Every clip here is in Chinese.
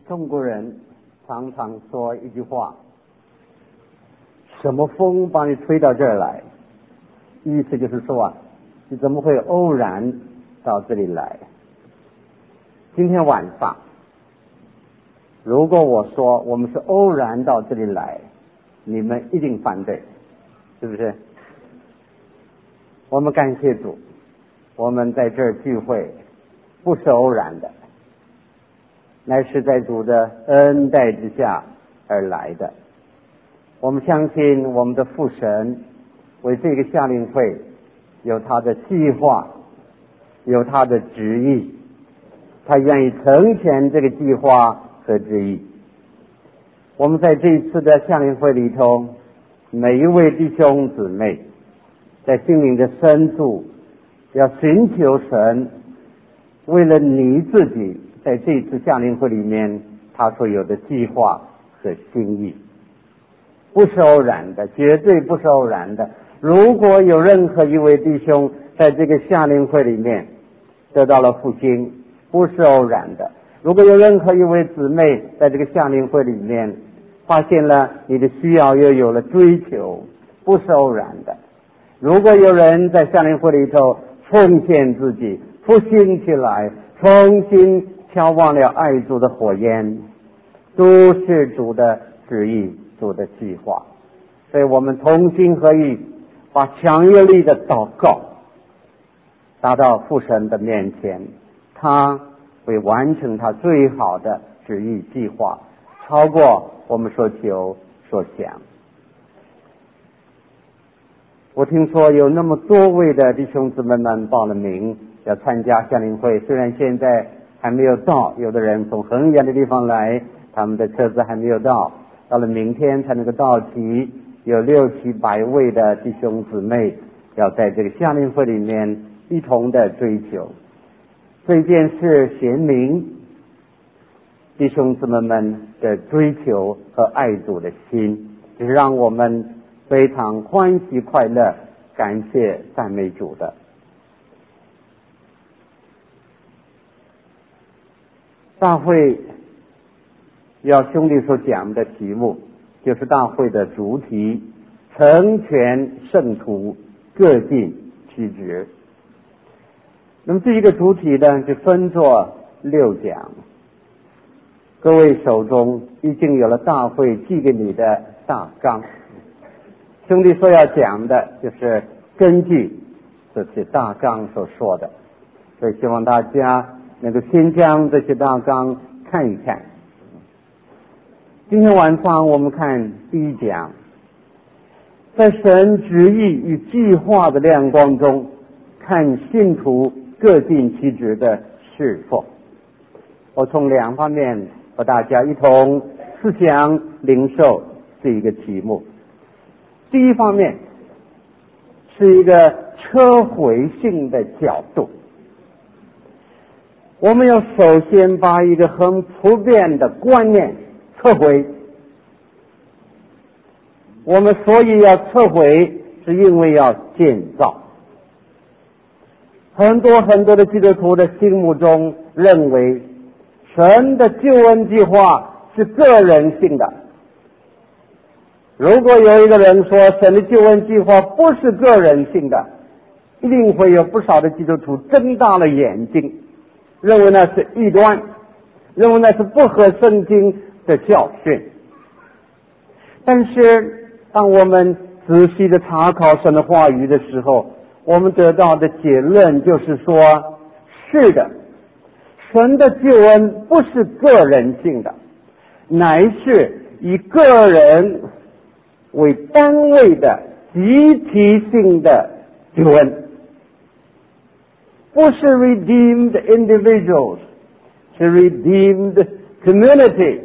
中国人常常说一句话，什么风把你吹到这儿来？意思就是说你怎么会偶然到这里来？今天晚上如果我说我们是偶然到这里来，你们一定反对，是不是？我们感谢主，我们在这儿聚会不是偶然的，乃是在主的恩待之下而来的。我们相信我们的父神为这个夏令会有他的计划，有他的旨意，他愿意成全这个计划和旨意。我们在这一次的夏令会里头，每一位弟兄姊妹在心灵的深处要寻求神为了你自己在这次夏令会里面他所有的计划和心意，不是偶然的，绝对不是偶然的。如果有任何一位弟兄在这个夏令会里面得到了复兴，不是偶然的。如果有任何一位姊妹在这个夏令会里面发现了你的需要，又有了追求，不是偶然的。如果有人在夏令会里头奉献自己，复兴起来，重新眺望了爱主的火焰，都是主的旨意，主的计划。所以我们同心合意，把强有力的祷告达到父神的面前，他会完成他最好的旨意计划，超过我们所求所想。我听说有那么多位的弟兄姊妹们报了名要参加夏令会，虽然现在还没有到，有的人从很远的地方来，他们的车子还没有到了明天才能够到齐，有600-700位的弟兄姊妹要在这个夏令会里面一同的追求。这件事显明弟兄姊妹们的追求和爱主的心，就是让我们非常欢喜快乐，感谢赞美主的。大会要兄弟所讲的题目就是大会的主题，成全圣徒，各尽其职。那么这一个主题呢，就分作6讲。各位手中已经有了大会寄给你的大纲，兄弟所要讲的就是根据这些大纲所说的，所以希望大家能够先将这些大纲看一看。今天晚上我们看第1讲，在神旨意与计划的亮光中，看信徒各尽其职的侍奉。我从2方面和大家一同思想领受这一个题目。第一方面是一个撤回性的角度，我们要首先把一个很普遍的观念撤回。我们所以要撤回，是因为要建造。很多的基督徒的心目中认为神的救恩计划是个人性的。如果有一个人说神的救恩计划不是个人性的，一定会有不少的基督徒睁大了眼睛，认为那是异端，认为那是不合圣经的教训。但是当我们仔细的查考神的话语的时候，我们得到的结论就是说，是的，神的救恩不是个人性的，乃是以个人为单位的集体性的救恩，不是 redeemed individuals， 是 redeemed community，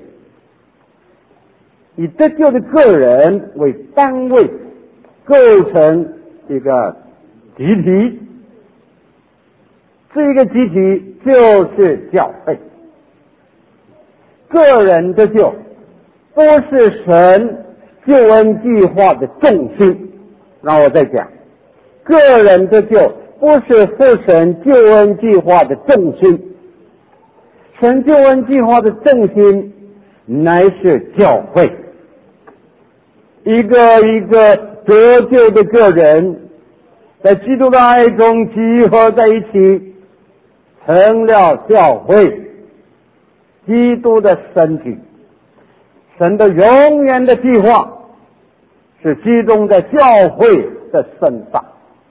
以得救的个人为单位构成一个集体，这个集体就是教会。个人的救不是神救恩计划的重心，让我再讲，个人的救不是父神救恩计划的重心， 神救恩计划的正心乃是教会，一个一个得救的个人在基督的爱中集合在一起，成了教会，基督的身体。神的永远的计划是集中在教会的身上，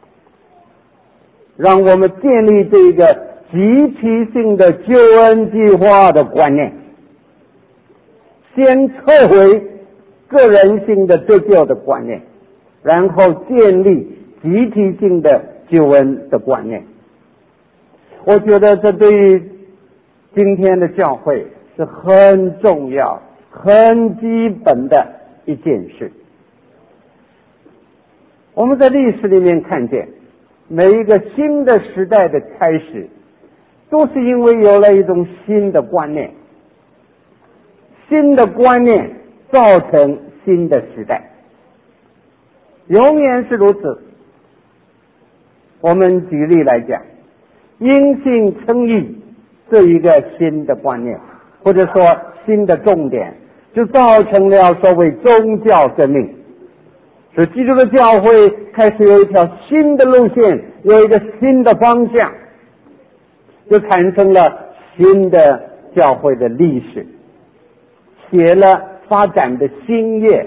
让我们建立这个集体性的救恩计划的观念，先撤回个人性的得救的观念，然后建立集体性的救恩的观念。我觉得这对于今天的教会是很重要很基本的一件事。我们在历史里面看见，每一个新的时代的开始都是因为有了一种新的观念，新的观念造成新的时代，永远是如此。我们举例来讲，因信称义这一个新的观念，或者说新的重点，就造成了所谓宗教革命，使基督的教会开始有一条新的路线，有一个新的方向，就产生了新的教会的历史，写了发展的新页。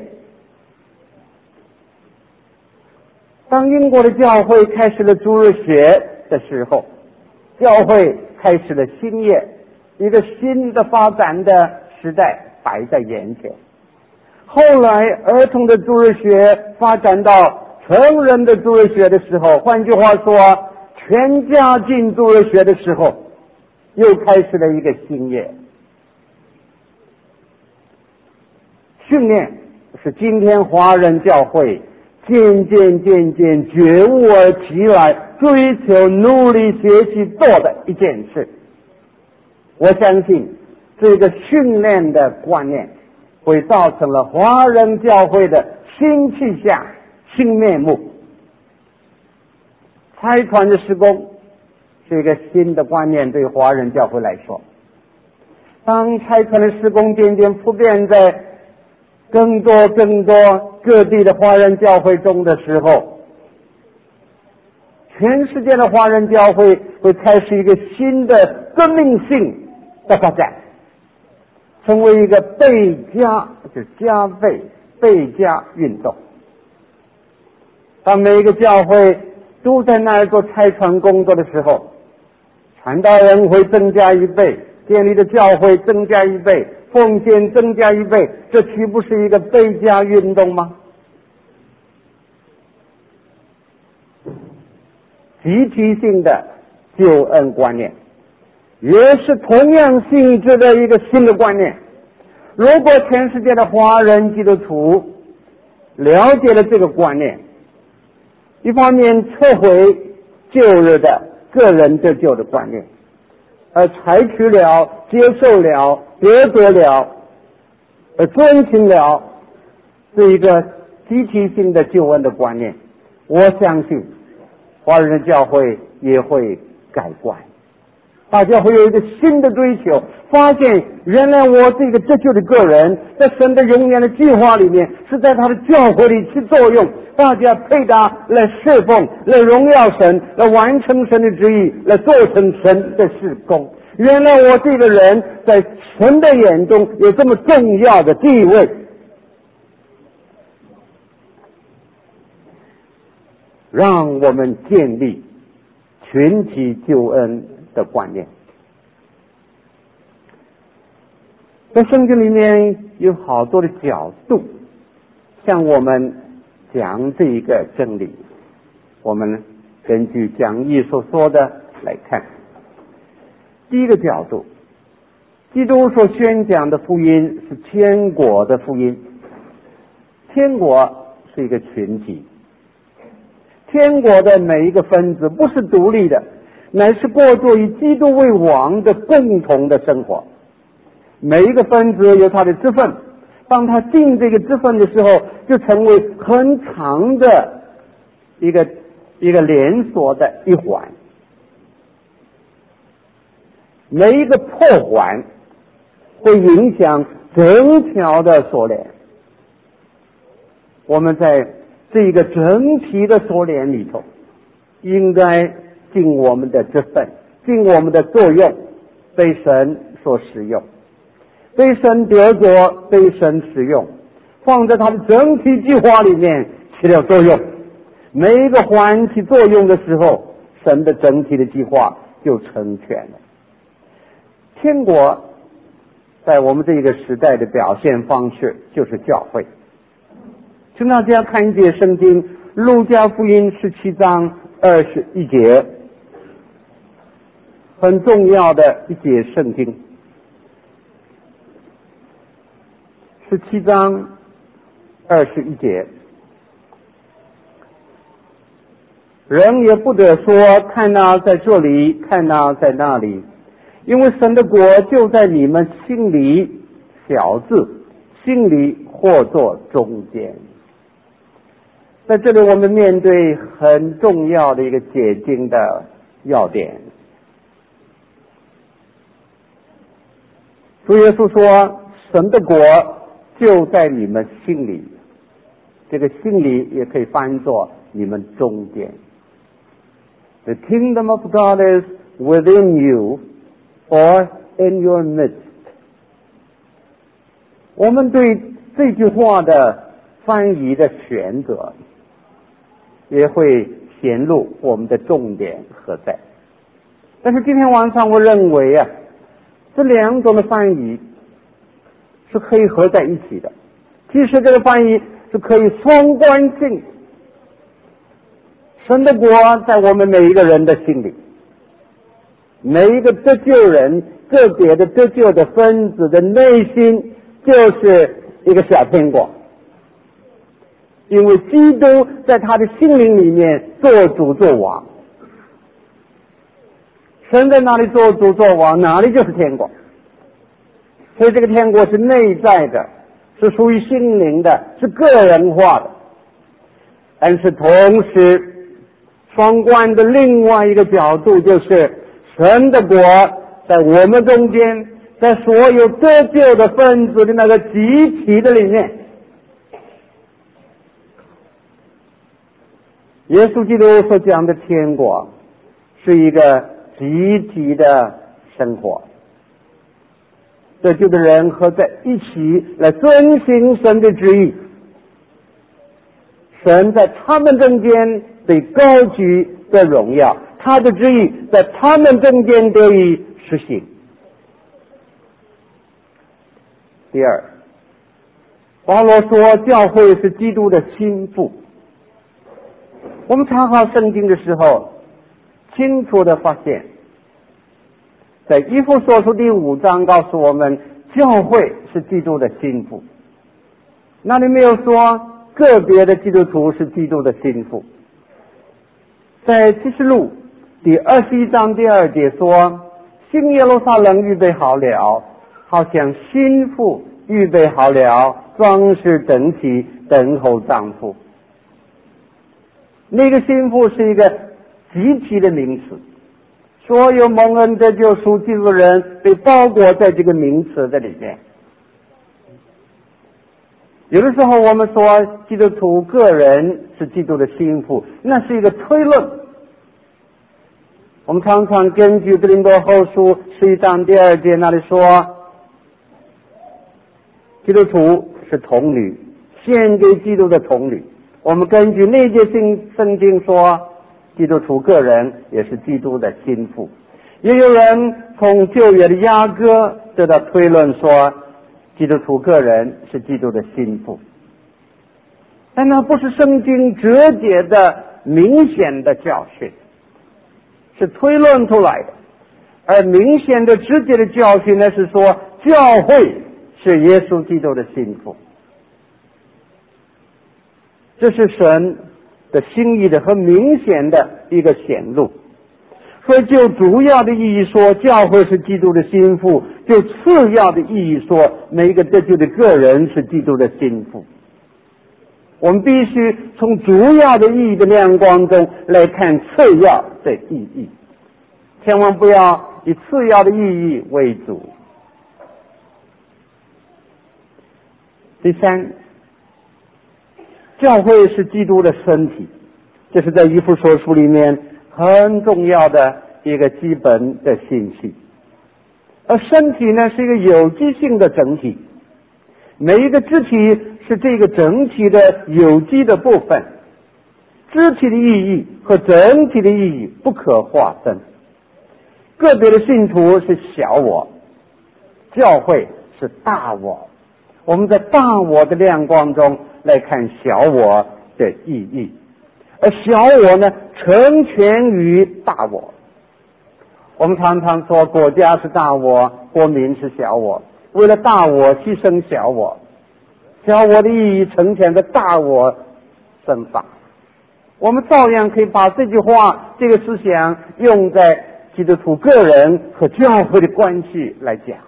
当英国的教会开始了主日学的时候，教会开始了新页，一个新的发展的时代摆在眼前。后来儿童的主日学发展到成人的主日学的时候，换句话说，全家进主日学的时候，又开始了一个新页。训练是今天华人教会渐渐觉悟而起来，追求努力学习做的一件事。我相信这个训练的观念会造成了华人教会的新气象、新面目。差传的施工是一个新的观念，对华人教会来说。当差传的施工渐渐普遍在更多各地的华人教会中的时候，全世界的华人教会会开始一个新的革命性的发展，成为一个倍加，就是加倍倍加运动。当每一个教会都在那儿做差传工作的时候，传道人会增加1倍，建立的教会增加1倍，奉献增加1倍，这岂不是一个倍加运动吗？集体性的救恩观念也是同样性质的一个新的观念。如果全世界的华人基督徒了解了这个观念，一方面撤回旧日的个人得救的观念，而采取了、接受了、得着了、遵循了这一个集体性的救恩的观念，我相信华人的教会也会改观，大家会有一个新的追求，发现原来我这个得救的个人在神的永远的计划里面，是在他的教会里起作用，大家配搭来侍奉，来荣耀神，来完成神的旨意，来做成神的事工。原来我这个人在神的眼中有这么重要的地位，让我们建立群体救恩的观念。在圣经里面有好多的角度向我们讲这一个真理，我们根据讲义所说的来看。第一个角度，基督所宣讲的福音是天国的福音。天国是一个群体，天国的每一个分子不是独立的，乃是过着以基督为王的共同的生活。每一个分子有他的职分，当他进这个职分的时候，就成为很长的一个连锁的一环。 每一个破坏会影响整条的锁链。我们在这一个整体的锁链里头，应该尽我们的职分，尽我们的作用，被神所使用，被神得着，被神使用，放在他的整体计划里面起了作用。每一个环起作用的时候，神的整体的计划就成全了。天国在我们这个时代的表现方式就是教会。请大家看一节圣经，路加福音17章21节，很重要的一节圣经。17章21节，人也不得说看哪在这里，看哪在那里，因为神的国就在你们心里，小字心里或作中间。在这里我们面对很重要的一个解经的要点。主耶稣说神的国就在你们心里，这个心里也可以翻作你们中间。The kingdom of God is within you or in your midst. 我们对这句话的翻译的选择也会显露我们的重点何在。但是今天晚上我认为这两种的翻译是可以合在一起的。其实这个翻译是可以双关性。神的国在我们每一个人的心里，每一个得救人个别的得救的分子的内心就是一个小天国，因为基督在他的心灵里面做主做王。神在哪里做主做王，哪里就是天国。所以这个天国是内在的，是属于心灵的，是个人化的。但是同时双关的另外一个角度就是神的国在我们中间，在所有得救的分子的那个集体的里面。耶稣基督所讲的天国是一个集体的生活，得救的人合在一起来遵行神的旨意，神在他们中间被高举的荣耀，他的旨意在他们中间得以实行。第二，保罗说教会是基督的心腹。我们查考圣经的时候清楚的发现，在以弗所书第5章告诉我们教会是基督的心腹，那里没有说个别的基督徒是基督的心腹。在启示录第21章第2节说，新耶路撒冷预备好了，好像新妇预备好了，装饰整齐，等候丈夫。那个心腹是一个集体的名词，所有蒙恩得救赎基督的人被包裹在这个名词的里面。有的时候我们说基督徒个人是基督的心腹，那是一个推论。我们常常根据哥林多后书11章第2节那里说，基督徒是童女，献给基督的童女。我们根据那节圣经说，基督徒个人也是基督的心腹。也有人从旧约的雅歌得到推论说，基督徒个人是基督的心腹。但那不是圣经直接的明显的教训，是推论出来的。而明显的直接的教训呢，是说教会是耶稣基督的心腹。这是神的心意的和明显的一个显露。所以就主要的意义说教会是基督的心腹，就次要的意义说每一个得救的个人是基督的心腹。我们必须从主要的意义的亮光中来看次要的意义，千万不要以次要的意义为主。第三，教会是基督的身体，这是在以弗所书里面很重要的一个基本的信息。而身体呢，是一个有机性的整体，每一个肢体是这个整体的有机的部分，肢体的意义和整体的意义不可划分。个别的信徒是小我，教会是大我。我们在大我的亮光中来看小我的意义，而小我呢，成全于大我。我们常常说国家是大我，国民是小我，为了大我牺牲小我，小我的意义成全的大我身上。我们照样可以把这句话这个思想用在基督徒个人和教会的关系来讲。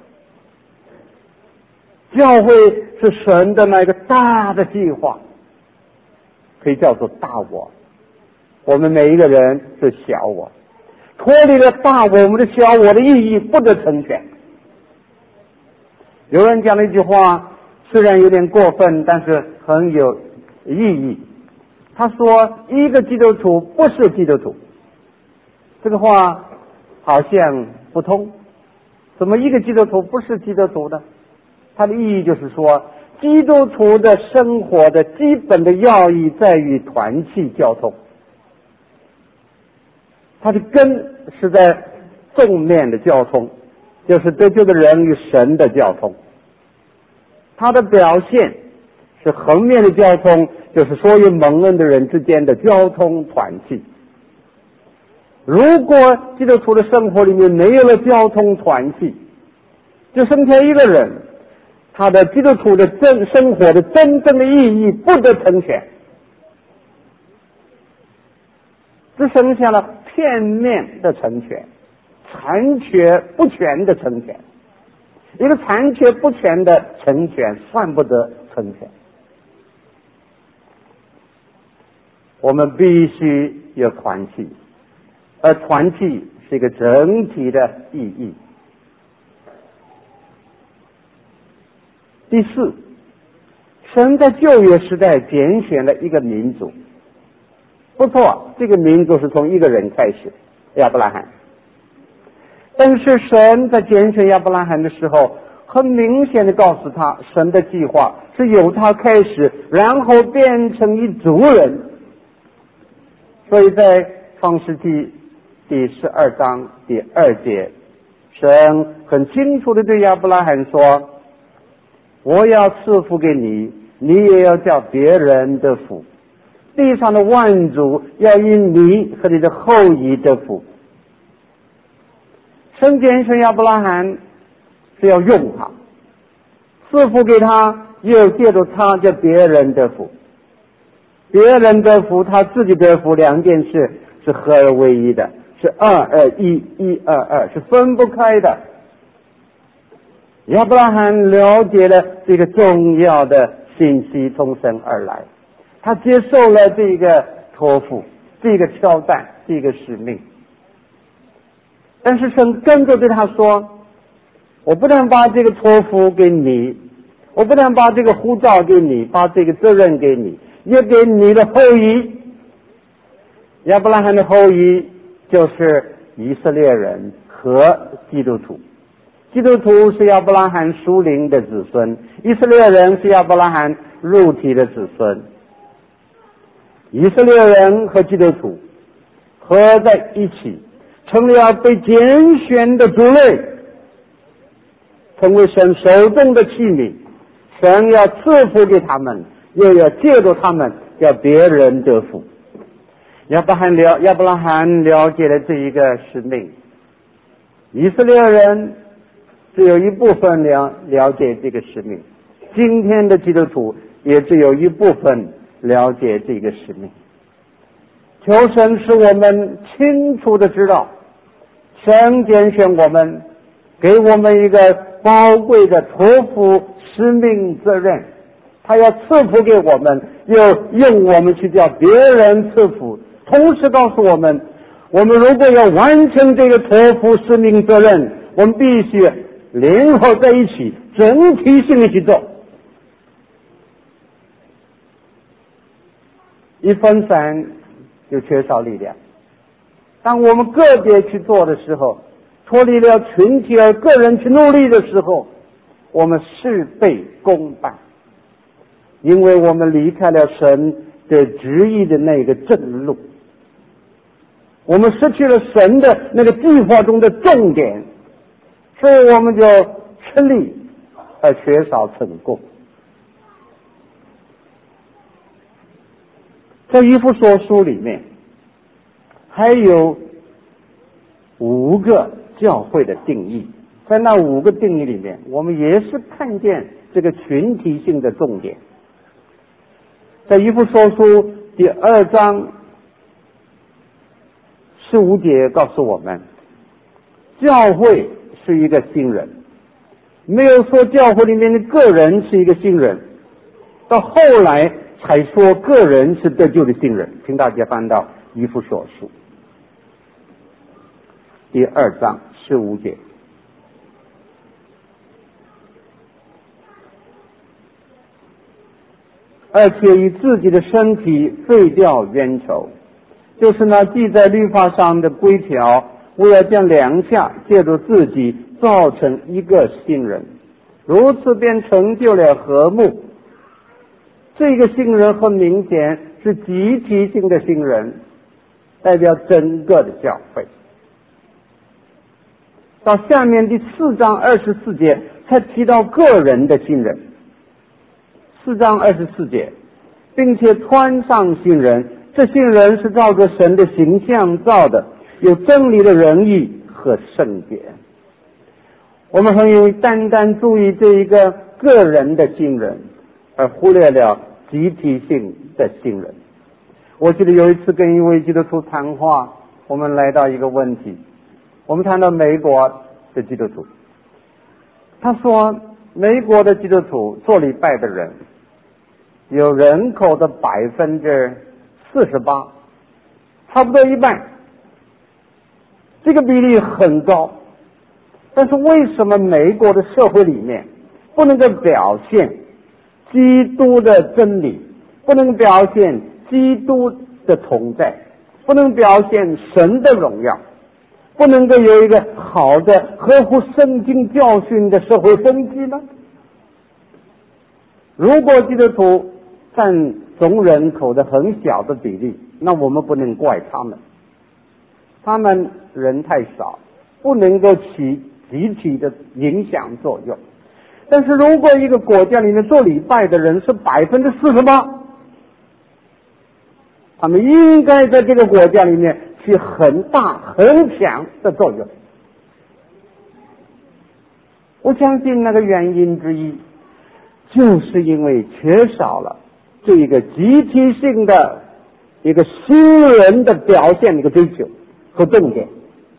教会是神的那个大的计划，可以叫做大我，我们每一个人是小我，脱离了大我，我们的小我的意义不得成全。有人讲了一句话，虽然有点过分，但是很有意义。他说一个基督徒不是基督徒，这个话好像不通。怎么一个基督徒不是基督徒呢？它的意义就是说，基督徒的生活的基本的要义在于团契交通，它的根是在纵面的交通，就是得救的人与神的交通。它的表现是横面的交通，就是所有蒙恩的人之间的交通团契。如果基督徒的生活里面没有了交通团契，就剩下一个人，他的基督徒的生活的真正的意义不得成全，只剩下了片面的成全，残缺不全的成全。一个残缺不全的成全算不得成全。我们必须有团契，而团契是一个整体的意义。第四，神在旧约时代拣选了一个民族，不错，这个民族是从一个人开始，亚伯拉罕。但是神在拣选亚伯拉罕的时候，很明显的告诉他，神的计划是由他开始，然后变成一族人。所以在创世纪第12章第2节，神很清楚的对亚伯拉罕说，我要赐福给你，你也要叫别人得福，地上的万族要因你和你的后裔得福。神拣选亚伯拉罕是要用他，赐福给他，又借助他叫别人得福。别人得福，他自己得福，两件事是合而为一的，是1:2，是分不开的。亚伯拉罕了解了这个重要的信息从神而来，他接受了这个托付，这个挑战，这个使命。但是神跟着对他说，我不但把这个托付给你，我不但把这个呼召给你，把这个责任给你，也给你的后裔。亚伯拉罕的后裔就是以色列人和基督徒。基督徒是亚伯拉罕属灵的子孙，以色列人是亚伯拉罕肉体的子孙。以色列人和基督徒合在一起，成了被拣选的族类，成为神手中的器皿。神要赐福给他们，又要借助他们叫别人得福。亚伯拉罕了解了这一个使命，以色列人只有一部分了解这个使命，今天的基督徒也只有一部分了解这个使命。求神使我们清楚的知道，神拣选我们，给我们一个宝贵的托付使命责任，他要赐福给我们，又用我们去叫别人赐福，同时告诉我们， 我们如果要完成这个托付使命责任，我们必须联合在一起，整体性的去做。一分散就缺少力量。当我们个别去做的时候，脱离了群体而个人去努力的时候，我们事倍功半，因为我们离开了神的旨意的那个正路，我们失去了神的那个计划中的重点，所以我们就吃力而缺少成功。在以弗所书里面还有5个教会的定义，在那5个定义里面，我们也是看见这个群体性的重点。在以弗所书第2章15节告诉我们，教会是一个新人，没有说教会里面的个人是一个新人，到后来才说个人是得救的新人。请大家翻到以弗所书第2章15节。而且以自己的身体废掉冤仇，就是那记在律法上的规条，为了将2下借助自己造成一个新人，如此便成就了和睦。这个新人很明显是集体性的新人，代表整个的教会。到下面第4章24节才提到个人的新人。4章24节，并且穿上新人，这新人是照着神的形象造的，有真理的仁义和圣洁。我们很容易单单注意这一个个人的新人，而忽略了集体性的新人。我记得有一次跟一位基督徒谈话，我们来到一个问题，我们谈到美国的基督徒，他说美国的基督徒做礼拜的人有人口的48%，差不多一半，这个比例很高。但是为什么美国的社会里面不能够表现基督的真理，不能表现基督的同在，不能表现神的荣耀，不能够有一个好的合乎圣经教训的社会风气呢？如果基督徒占总人口的很小的比例，那我们不能怪他们，他们人太少，不能够起集体的影响作用。但是如果一个国家里面做礼拜的人是48%，他们应该在这个国家里面起很大很强的作用。我相信那个原因之一就是因为缺少了这一个集体性的一个新人的表现的一个追求和重点。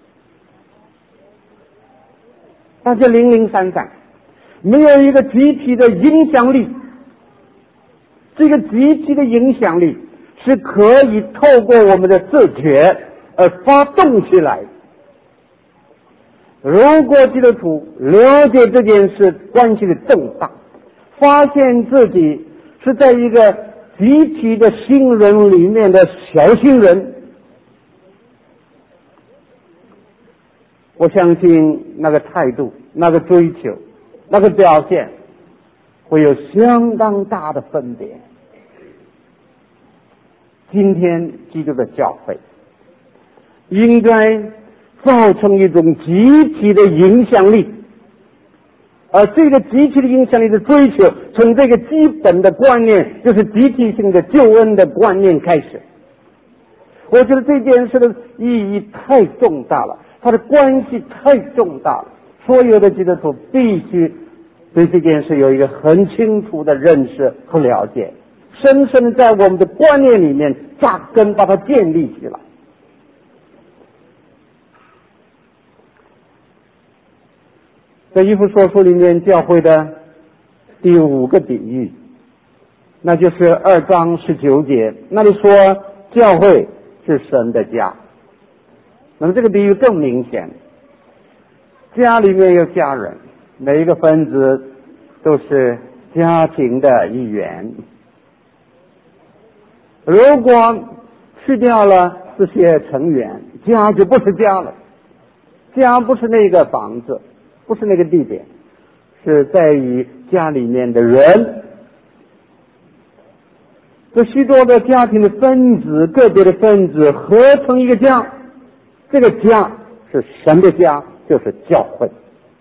大家零零散散，没有一个集体的影响力。这个集体的影响力是可以透过我们的自觉而发动起来。如果基督徒了解这件事关系的重大，发现自己是在一个集体的新人里面的小新人，我相信那个态度、那个追求、那个表现会有相当大的分别。今天基督的教会应该造成一种集体的影响力，而这个集体的影响力的追求，从这个基本的观念，就是集体性的救恩的观念开始。我觉得这件事的意义太重大了，它的关系太重大了，所有的基督徒必须对这件事有一个很清楚的认识和了解，深深的在我们的观念里面扎根，把它建立起来。在以弗所书里面教会的第5个比喻，那就是2章19节，那里说教会是神的家。 那么这个比喻更明显，家里面有家人，每一个分子都是家庭的一员。如果去掉了这些成员，家就不是家了。家不是那个房子，不是那个地点，是在于家里面的人。这许多的家庭的分子，个别的分子合成一个家，这个家是神的家，就是教会。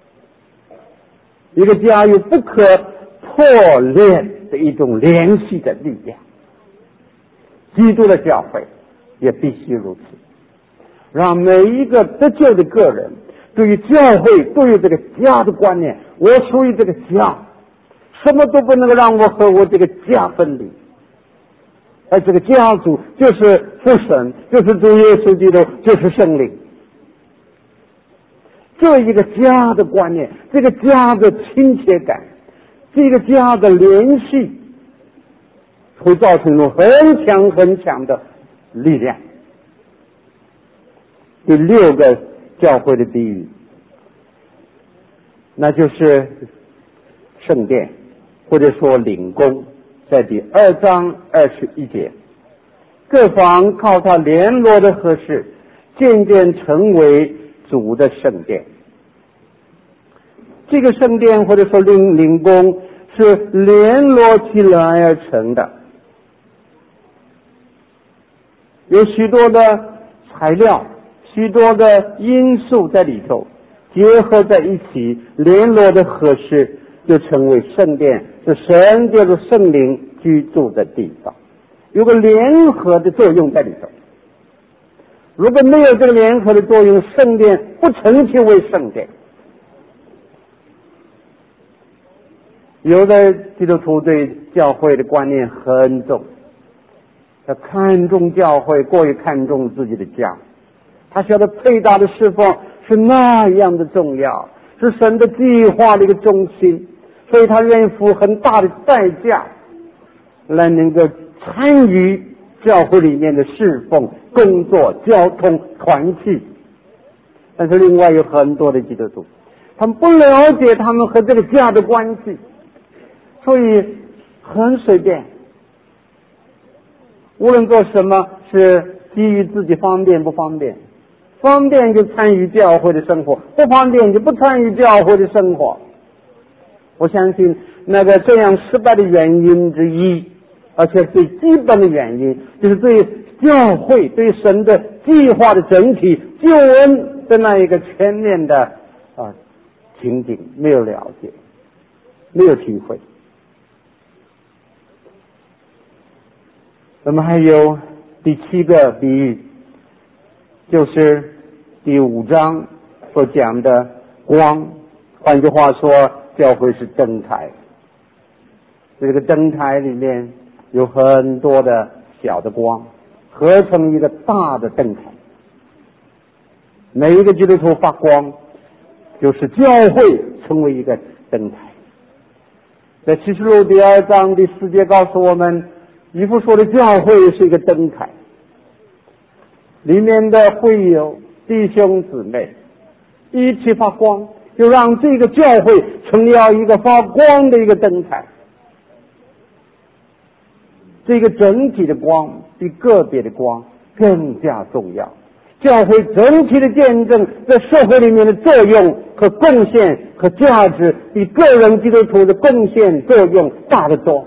一个家有不可破裂的一种联系的力量，基督的教会也必须如此，让每一个得救的个人对于教会，对于这个家的观念，我属于这个家，什么都不能够让我和我这个家分离。而这个家族就是父神，就是主耶稣基督，就是圣灵。这一个家的观念，这个家的亲切感，这个家的联系，会造成一种很强很强的力量。第6个教会的比喻，那就是圣殿，或者说灵宫，在第2章21节，各房靠它联络的合适，渐渐成为主的圣殿。这个圣殿或者说灵宫是联络起来而成的，有许多的材料，许多的因素在里头结合在一起，联络的合适，就成为圣殿，是神借着圣灵居住的地方，有个联合的作用在里头。如果没有这个联合的作用，圣殿不成其为圣殿。有的基督徒对教会的观念很重，他看重教会过于看重自己的家，他晓得最大的侍奉是那样的重要，是神的计划的一个中心，所以他愿意付很大的代价来能够参与教会里面的侍奉、工作、交通、团契。但是另外有很多的基督徒，他们不了解他们和这个家的关系，所以很随便，无论做什么是基于自己方便不方便，方便就参与教会的生活，不方便就不参与教会的生活。我相信那个这样失败的原因之一，而且最基本的原因，就是对教会、对神的计划的整体救恩的那一个全面的情景没有了解，没有体会。那么还有第7个比喻，就是第5章所讲的光，换句话说，教会是灯台。这个灯台里面有很多的小的光，合成一个大的灯台。每一个基督徒发光，就是教会成为一个灯台。在启示录第2章第4节告诉我们，以弗所的教会是一个灯台，里面的会友弟兄姊妹一起发光，就让这个教会成了一个发光的一个灯台。这个整体的光比个别的光更加重要，教会整体的见证在社会里面的作用和贡献和价值比个人基督徒的贡献作用大得多。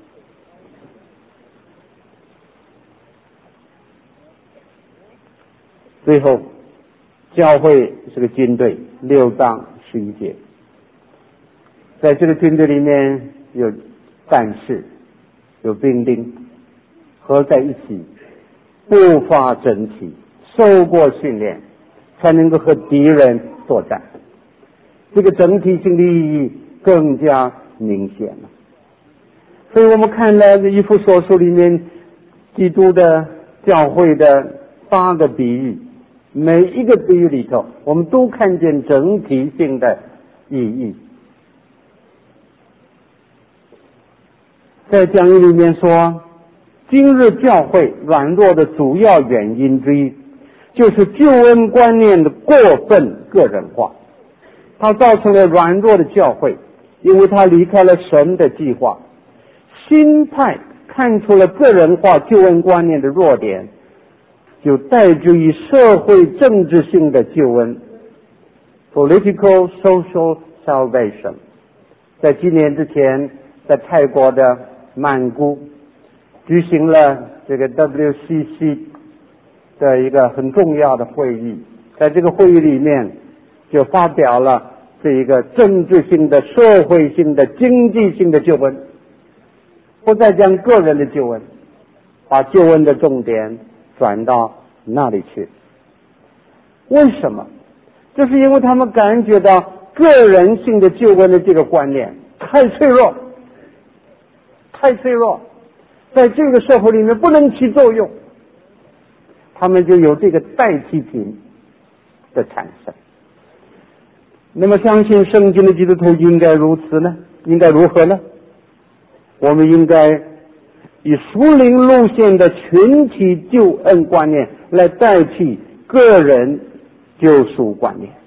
最后，教会是个军队，6章11节，在这个军队里面有战士，有兵丁，合在一起，步伐整齐，受过训练，才能够和敌人作战。这个整体性的意义更加明显了。所以我们看了以弗所书里面基督的教会的8个比喻，每一个比喻里头我们都看见整体性的意义。在讲义里面说，今日教会软弱的主要原因之一， 就是救恩观念的过分个人化，它造成了软弱的教会，因为它离开了神的计划。新派看出了个人化救恩观念的弱点，就代之于社会政治性的救恩 （political social salvation）。在几年之前，在泰国的曼谷举行了这个 WCC 的一个很重要的会议，在这个会议里面就发表了这一个政治性的、社会性的、经济性的救恩，不再讲个人的救恩，把救恩的重点转到那里去。为什么？就是因为他们感觉到个人性的救恩的这个观念太脆弱，太脆弱，在这个社会里面不能起作用，他们就有这个代替品的产生。那么相信圣经的基督徒应该如此呢？应该如何呢？我们应该以属灵路线的群体救恩观念来代替个人救赎观念。